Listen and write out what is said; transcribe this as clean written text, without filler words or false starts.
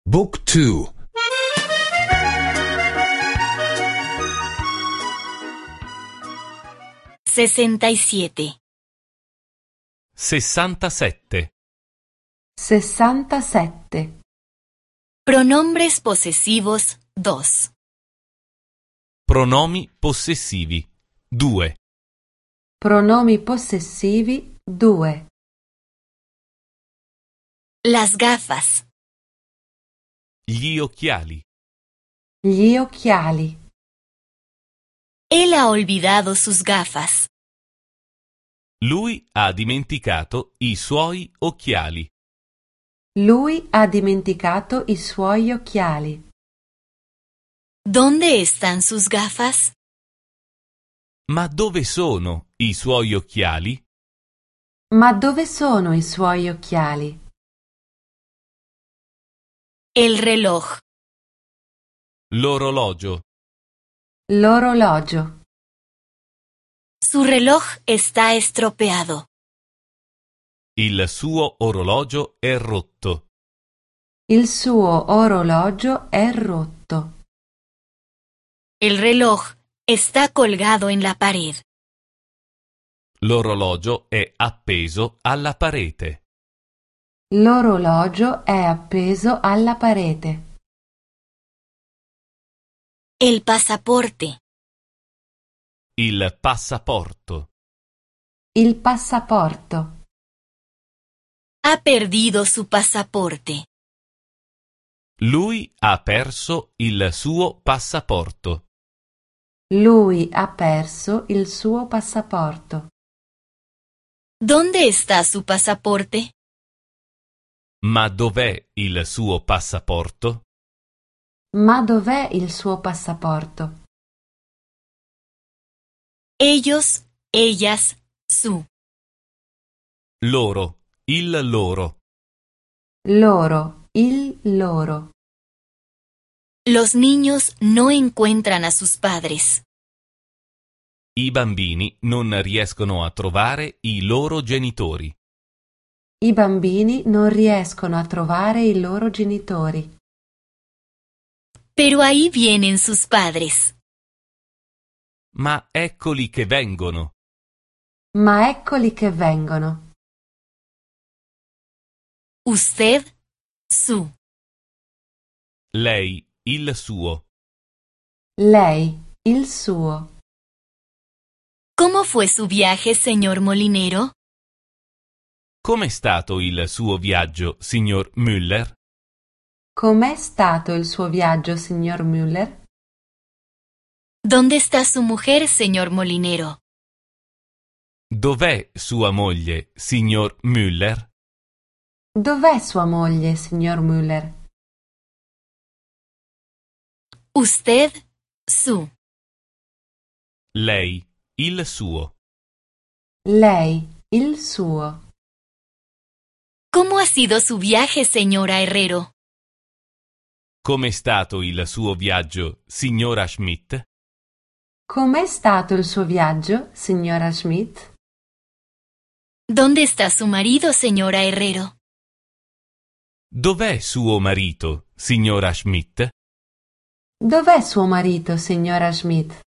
Book 2. 67. 67. 67. Pronombres posesivos 2. Pronomi possessivi 2. Pronomi possessivi 2. Las gafas. Gli occhiali. Gli occhiali. Él ha olvidado sus gafas. Lui ha dimenticato i suoi occhiali. Lui ha dimenticato i suoi occhiali. ¿Dónde están sus gafas? Ma dove sono i suoi occhiali? Ma dove sono i suoi occhiali? El reloj. L'orologio. L'orologio. Su reloj está estropeado. Il suo orologio è rotto. Il suo orologio è rotto. El reloj está colgado en la pared. L'orologio è appeso alla parete. L'orologio è appeso alla parete. El pasaporte. Il passaporto. Il passaporto. Ha perdido su pasaporte. Lui ha perso il suo passaporto. Lui ha perso il suo passaporto. ¿Dónde está su pasaporte? Ma dov'è il suo passaporto? Ma dov'è il suo passaporto? Ellos, ellas, su. Loro, il loro. Loro, il loro. Los niños no encuentran a sus padres. I bambini non riescono a trovare i loro genitori. I bambini non riescono a trovare i loro genitori. Pero ahí vienen sus padres. Ma eccoli che vengono. Ma eccoli che vengono. Usted, su. Lei, il suo. Lei, il suo. ¿Cómo fue su viaje, señor Molinero? Com'è stato il suo viaggio, signor Müller? Com'è stato il suo viaggio, signor Müller? ¿Dónde está su mujer, señor Molinero? Dov'è sua moglie, signor Müller? Dov'è sua moglie, signor Müller? Usted, su. Lei, il suo. Lei, il suo. ¿Cómo ha sido su viaje, señora Herrero? Com'è stato il suo viaggio, signora Schmidt? Com'è stato il suo viaggio, signora Schmidt? ¿Dónde está su marido, señora Herrero? Dov'è suo marito, signora Schmidt? Dov'è suo marito, signora Schmidt?